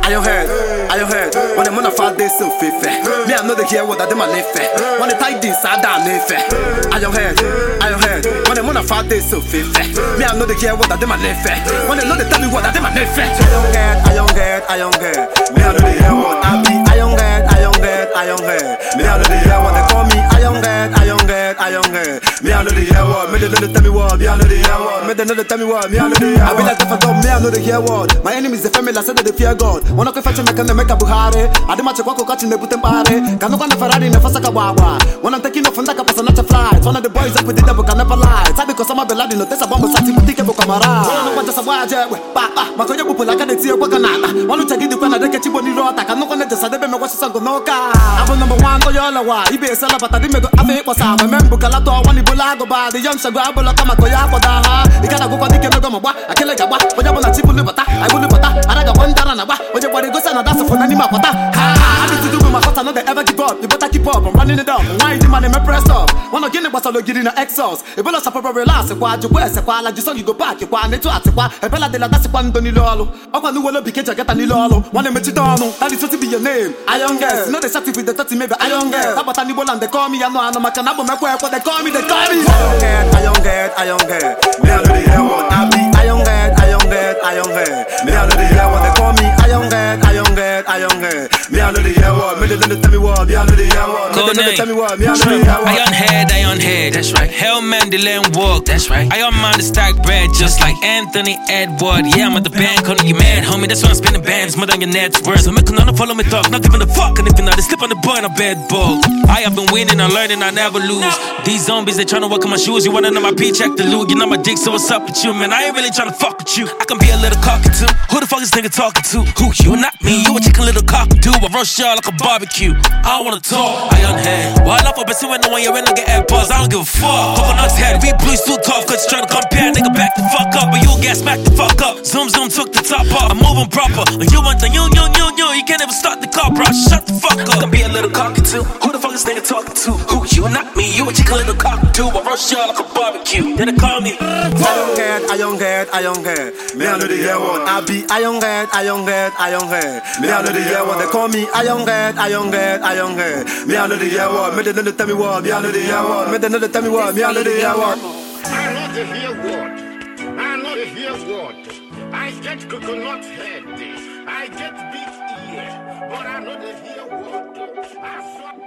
Iron head. When I'm on a far day, so fair. Me, I know the hear what I did my life. When the tight this, I down fair. Iron head. When I'm on a far day, so fair. Me, I know the hear what I did my life. When they know they tell me what I did my life. Iron head. Me, I know the hear what I be. Iron head. Me, I know the hear what they call me. Iron head. Me, I know the hear what. Me, they know they tell me what. Me, I know the hear what. Me, they know they tell me what. Me, I know the hear what. I be like the me, I know the hear what. My enemies, the family, I said that they fear God. Wanna go fetch make a Buhari. I did my check walk catching the Putin party. Can look on the Ferrari in the Fasaka Wawa. When I'm taking off from that person, not a flight. One of the boys up with the devil can never lie. It's because some of the lad in the test about Sati Putika Camara. I don't know what just a wire. Papa, Makoya Pupula can see a Wakanata. One to take the Pana de Ketiboni Rota. I can look on the Sadebe Wasago Noka. I'm number one to Yolawa. He be a seller, but I didn't make a was I remember Calato, one Ibulago by the young Shagabula Kamakoya for Daha. The kind of go for the Kemagama. I can't like a what, but I'm on a chip Libata. I will live at that. I got one down. What you want to go send a dance for any map? I need to do with my heart, I know they ever give up. You better keep up, I'm running it up. Why is the money me pressed up? Wanna get it, but I'll get in the exhaust. If you lost a proper relax, why you wear, like you saw you go back, you want to ask, a bella de la that's one Donny Lolo. I want to will be catch, I get a Lolo. Wanna make you down, that is what to be your name. I young girl, you know they shot with the 30 maybe I young girl. How about Anibal and they call me, I know I'm a canabo, my work, what they call me. I young girl. Me, I know the hell what I be. I young girl. Me, I know the hell what they call me. I young girl. Me, I know the hell what. Me, they tell me what. Me, I know the hell what. Me, they tell me what. Me, I know the hell what. Iron head, that's right. Hell man, the land walk, that's right. Iron man, the stack bread, just like Anthony Edward. Yeah, I'm at the band, calling you mad, homie. That's why I'm spinning bands, more than your net worth. I'm making none follow me talk, not giving a fuck. And if you're not, they slip on the boy in a bed bug. I have been winning and learning, I never lose. These zombies, they tryna walk in my shoes. You wanna know my P, check the loot. You know my dick, so what's up with you, man? I ain't really tryna fuck with you. I can be a little cocky too. Who the fuck is nigga talking to? Who? You, not me. You a chicken little cockatoo. I roast y'all like a barbecue. I don't wanna talk. Iron head. Well, I love for bessie when you're in, I get AirPods. I don't give a fuck. Coconut's head. We blues too tough. Cause you tryna compare. Nigga, back the fuck up. But you get smack the fuck up. Zoom took the top off. I'm moving proper. And you want the you. You can't even start the car, bro. Shut the fuck up. I can be a little cockatoo. Who the fuck is nigga talking to? Who? You, not me. You a chicken little cockatoo. I roast y'all like a barbecue. Then they call me. I young head. Me, I know the hear what I be. I young head. Me, I know the hear what they call me. I young head. Me, I know the hear what. Me, they know they tell me what. Me, I know the hear what. Me, they know they tell me what. Me, I know the hear what. I know the hear what. I know the hear what. I get coconut head. I get big ear. But I know the hear what. I